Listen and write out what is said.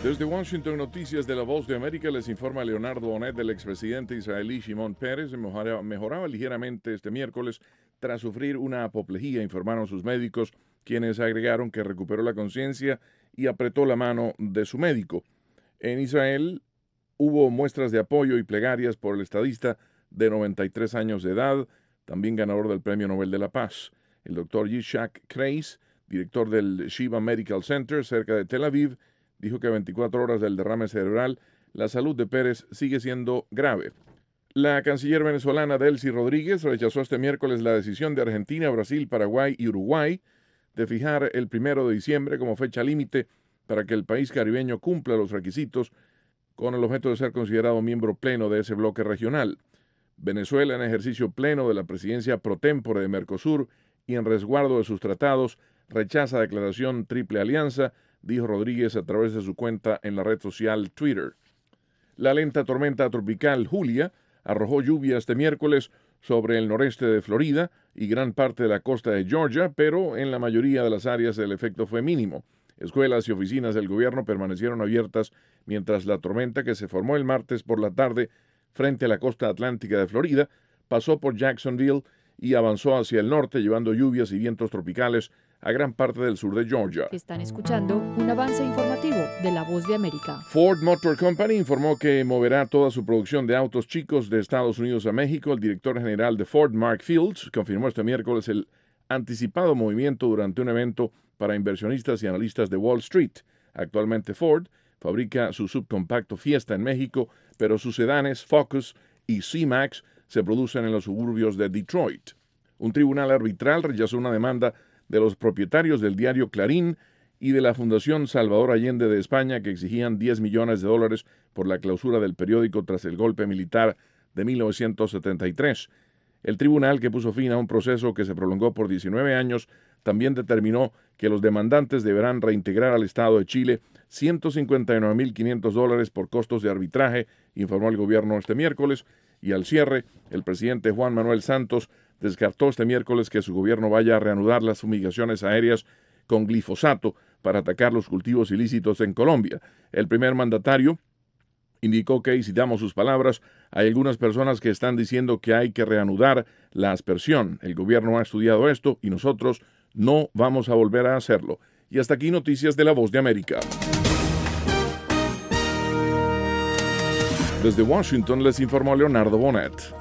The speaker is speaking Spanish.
Desde Washington, Noticias de la Voz de América, les informa Leonardo Bonet. Del expresidente israelí Shimon Peres mejoraba ligeramente este miércoles tras sufrir una apoplejía, informaron sus médicos, quienes agregaron que recuperó la conciencia y apretó la mano de su médico. En Israel hubo muestras de apoyo y plegarias por el estadista de 93 años de edad, también ganador del Premio Nobel de la Paz. El doctor Yishak Kreis, director del Shiva Medical Center cerca de Tel Aviv, dijo que a 24 horas del derrame cerebral, la salud de Peres sigue siendo grave. La canciller venezolana Delcy Rodríguez rechazó este miércoles la decisión de Argentina, Brasil, Paraguay y Uruguay de fijar el 1 de diciembre como fecha límite para que el país caribeño cumpla los requisitos con el objeto de ser considerado miembro pleno de ese bloque regional. Venezuela, en ejercicio pleno de la presidencia pro tempore de Mercosur y en resguardo de sus tratados, rechaza declaración Triple Alianza, dijo Rodríguez a través de su cuenta en la red social Twitter. La lenta tormenta tropical Julia arrojó lluvia este miércoles sobre el noreste de Florida y gran parte de la costa de Georgia, pero en la mayoría de las áreas el efecto fue mínimo. Escuelas y oficinas del gobierno permanecieron abiertas mientras la tormenta, que se formó el martes por la tarde frente a la costa atlántica de Florida, pasó por Jacksonville y avanzó hacia el norte, llevando lluvias y vientos tropicales a gran parte del sur de Georgia. Están escuchando un avance informativo de La Voz de América. Ford Motor Company informó que moverá toda su producción de autos chicos de Estados Unidos a México. El director general de Ford, Mark Fields, confirmó este miércoles el anticipado movimiento durante un evento para inversionistas y analistas de Wall Street. Actualmente Ford fabrica su subcompacto Fiesta en México, pero sus sedanes Focus y C-Max se producen en los suburbios de Detroit. Un tribunal arbitral rechazó una demanda de los propietarios del diario Clarín y de la Fundación Salvador Allende de España, que exigían $10 millones por la clausura del periódico tras el golpe militar de 1973. El tribunal, que puso fin a un proceso que se prolongó por 19 años, también determinó que los demandantes deberán reintegrar al Estado de Chile $159.500 por costos de arbitraje, informó el gobierno este miércoles. Y al cierre, el presidente Juan Manuel Santos descartó este miércoles que su gobierno vaya a reanudar las fumigaciones aéreas con glifosato para atacar los cultivos ilícitos en Colombia. El primer mandatario indicó que, y citamos sus palabras, hay algunas personas que están diciendo que hay que reanudar la aspersión. El gobierno ha estudiado esto y nosotros no vamos a volver a hacerlo. Y hasta aquí Noticias de La Voz de América. Desde Washington les informó Leonardo Bonet.